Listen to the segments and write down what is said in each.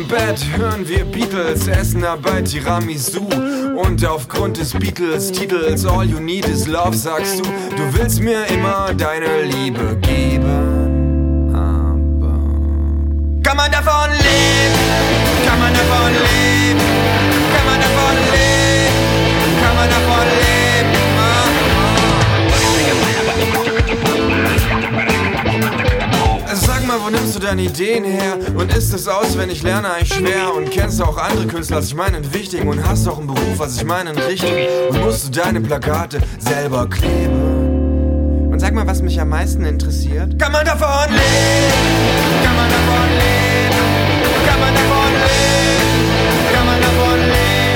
Im Bett hören wir Beatles, essen dabei Tiramisu. Und aufgrund des Beatles-Titels All You Need Is Love sagst du, du willst mir immer deine Liebe geben. Aber kann man davon leben? Kann man davon leben? Kann man davon leben? Kann man davon leben? Sag mal, wo nimmst du deine Ideen her? Und ist es auswendig lerne eigentlich schwer? Und kennst du auch andere Künstler, was ich meine, einen wichtigen? Und hast auch einen Beruf, was ich meine, einen richtigen? Und musst du deine Plakate selber kleben? Und sag mal, was mich am meisten interessiert? Kann man davon leben? Kann man davon leben? Kann man davon leben? Kann man davon leben?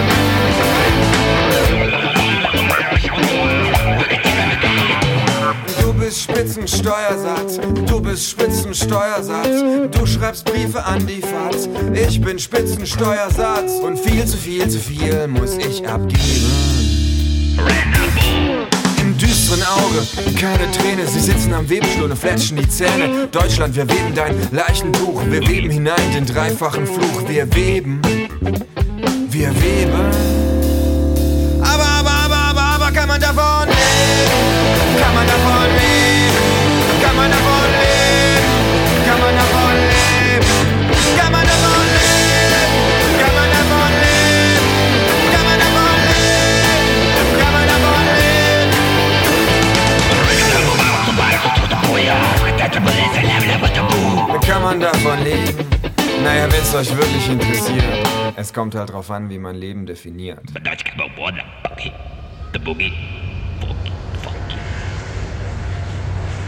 Du bist Spitzensteuersatz, du bist Spitzensteuersatz. Du schreibst Briefe an die FAZ. Ich bin Spitzensteuersatz. Und viel zu viel muss ich abgeben. Im düsteren Auge, keine Träne. Sie sitzen am Webstuhl und fletschen die Zähne. Deutschland, wir weben dein Leichentuch. Wir weben hinein den dreifachen Fluch. Wir weben, wir weben. Aber kann man davon leben? Kann man davon leben? Kann man davon leben? Kann man davon leben? Kann man davon leben? Kann man davon leben? Kann man davon leben? Kann man davon leben? Kann man davon leben? Naja, wenn's euch wirklich interessiert. Es kommt halt drauf an, wie man Leben definiert. The boogie.